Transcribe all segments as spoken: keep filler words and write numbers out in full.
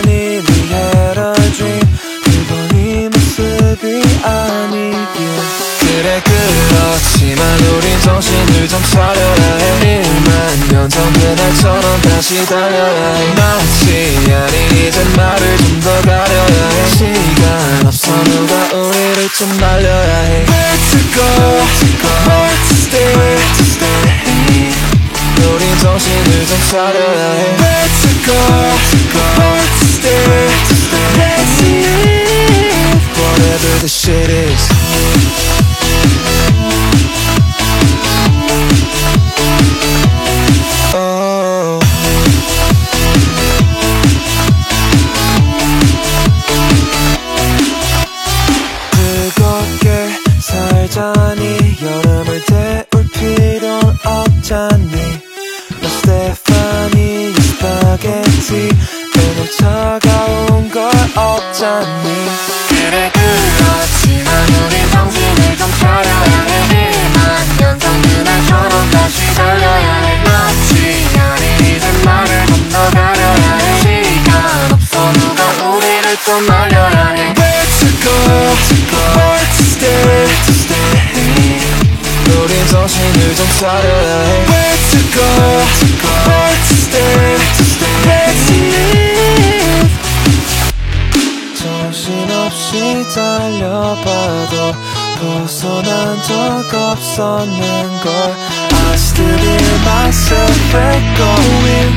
funny, we had a dream. 그건 이 모습이 아니길. 그래 그렇지만 우린 정신을 좀 차려야 해. 일만 년 전 그날처럼 다시 달려야 해. 마치 아닌 이제 말을 좀 더 가려야 해. 시간 없어 누가 우리를 좀 날려야 해. Where to go, where to stay, where to stay. 우린 정신을 좀 차려야 해. Where to go, where to stay, let's live. Whatever the shit is. Oh. 즐겁게 살자니 여름을 태울 필요는 없잖니. 나 스테파니 이 스파게티 오늘 차가운 걸 없잖니. 그래 그렇지만 우린 정신을 좀 차려야 해. 일만 년 전 그날처럼 다시 달려야 해. 마치 아닌 이제 말을 좀 더 가려야 해. 시간 없어 누가 우리를 좀 날려야 해. Where to go, where to stay, to stay. 우린 정신을 좀 차려야 해. Where to go, where to stay, to stay. Let's live. 정신없이 달려봐도 벗어난 적 없었는걸. I still hear myself and going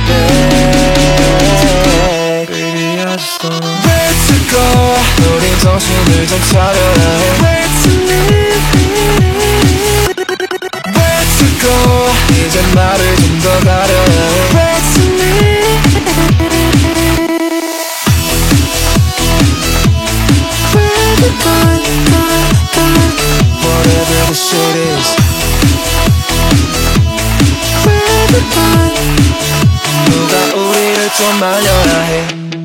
back. Baby I just don't know where to go. 우린 정신을 좀 차려야 해. Where to live, where to go. 이제 말을 좀 더 가려야 해. Where to live, where to go, go, go. Whatever the shit is. Where to go. 누가 우리를 좀 말려야 해.